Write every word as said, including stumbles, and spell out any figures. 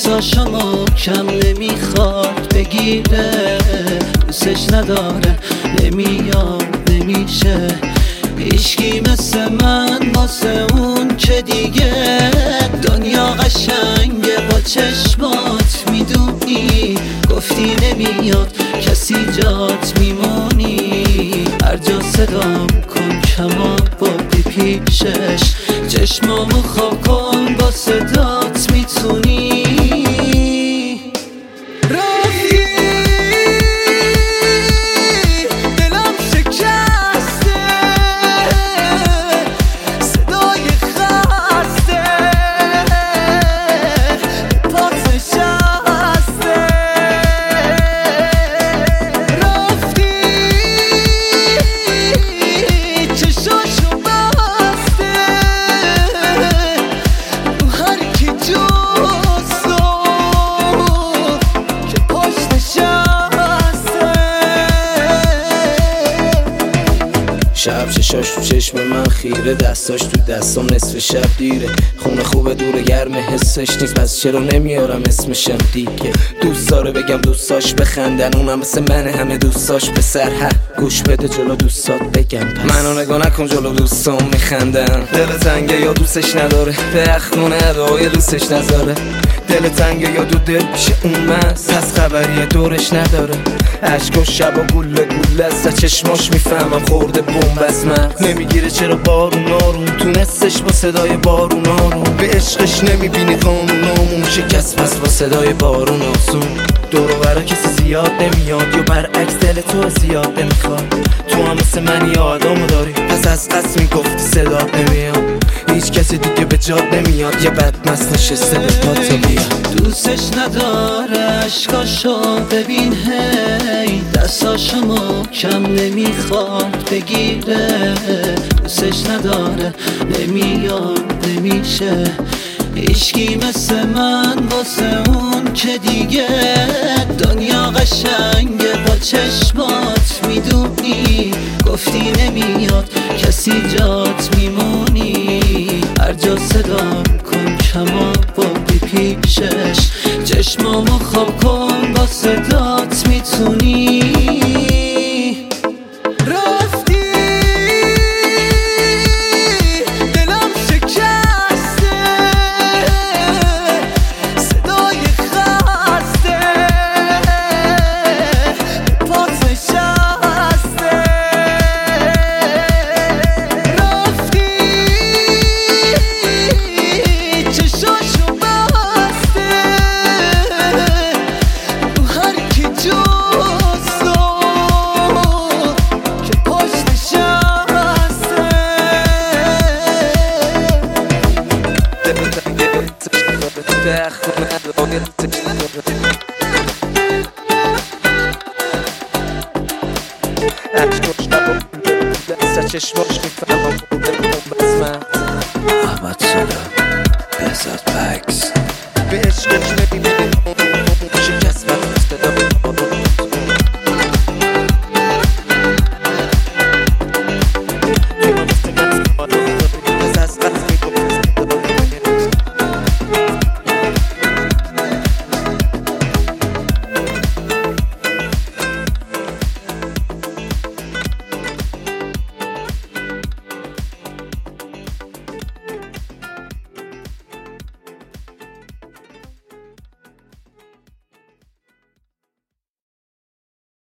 دستاشمو کم نمیخواد بگیره، دوستش نداره نمیاد نمیشه. هیچکی مثل من واسه اون که دیگه دنیا قشنگه با چشمات میدونی، گفتی نمیاد کسی جات میمونی. هر جا صدام کن کمان بادی پیشش، چشمامو خواب کن با صدات میتونی. شب چشاش تو چشم من خیره، دستاش تو دستام نصف شب دیره. خونه خوبه دوره گرم حسش نیست، پس چرا نمیارم اسمشم دیگه. دوست داره بگم دوستاش بخندن، اونم مثل منه همه دوستاش به سر ها. گوش بده جلو دوستات بگم پس منو نگاه نکن جلو دوستام میخندن. دل تنگه یا دوستش نداره، بخونه ادعای دوستش نذاره. دل تنگه یا دو دل پیش اون مست، پس خبری دورش نداره. عشق و شب و گله گله است، چشماش میفهمم خورده بمب از مغز. نمیگیره چرا بارون آروم تونستش با صدای بارون آروم. به عشقش نمیبینی قانونامون شکست، پس با صدای بارون آسون. دور و برا کسی زیاد نمیاد، یا برعکس دل تو زیاد نمیخواد. تو هم مثل من یه آدمو داری، پس از قصد میگفتی صدات نمیاد. هیچ کسی دیگه به جاد نمیاد، یه بدمست نشسته به پات بیاد. دوستش نداره عشقاشو ببین هی، دستاشمو کم نمیخواد بگیره. دوستش نداره نمیاد نمیشه. هیچکی مثل من واسه اون که دیگه دنیا قشنگه با چشمات میدونی، گفتی نمیاد کسی جات میمونی. هر جا صدام کن کمان بادی پیشش، چشمامو خواب کن با صدات میتونی. چشماش میفهمم خورده بمب از من. احمد سلام بهزاد بکس. به عشقش نمیبینی